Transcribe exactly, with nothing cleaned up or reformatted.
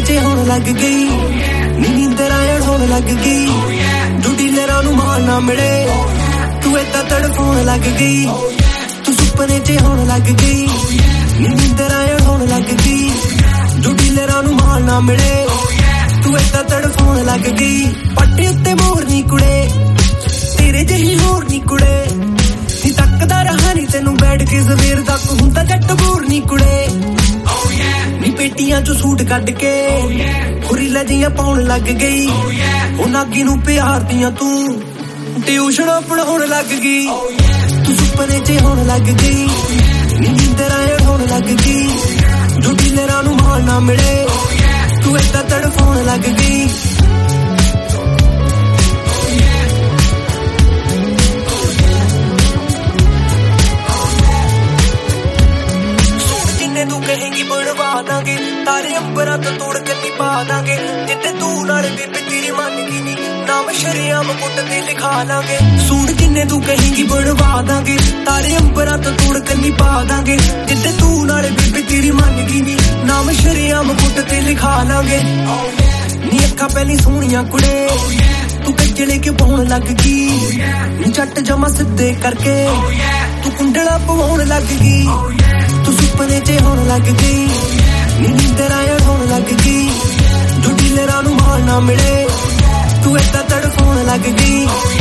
च होने लग गई नी नींदर आयण होने लग गई जो डीलरां नूं माल ना मिले तू इदां तड़फाउण लग गई तू सुपने च होने लग गई नी नींदर आयण होने लग गई जो डीलरां नूं माल ना मिले तू इदां तड़फाउण लग गई पट्टे उत्ते मोर नी कुड़े तेरे जही होर नी कुड़े नी तकदा रहा नी तैनूं बैठ के सवेर तक हुंदा जट बोर नी कुड़े नी पेटियां चों सूट कढ के हुरीला जियां पाउण लग गई ओ नागी नूं प्यार दियां तू ट्यूशनां पढ़ाउण लग गई तू सुपने च होण लग गई नी नींदर आयण होण लग गई जो डीलरां नूं माल ना मिले तू इदां तड़फाउण लग गई तू कहेंगी बनवा दांगे तारे अंबरा तो तोड़ के नी पा दांगे जिते तू नाल बेबे तेरी मन की नी नाम शरेआम कुट ते लिखा लांगे सूट जिन्ने तू कहेंगी बनवा दांगे तारे अंबरा तो तोड़ के नी पा दांगे जिते तू नाल बेबे तेरी मन की नी नाम शरेआम कुट ते लिखा लांगे नी अक्खां पहली सोहणियां कुड़े तू कजले के पाउण लग गई नी जट जमा सिद्धे करके तू कुंडला पवाउण लग गई तू सुपने च होने लग गई नी नींदर आयण होने लग गई जो डीलरां नूं माल ना मिले तू इदां तड़फाउण लग गई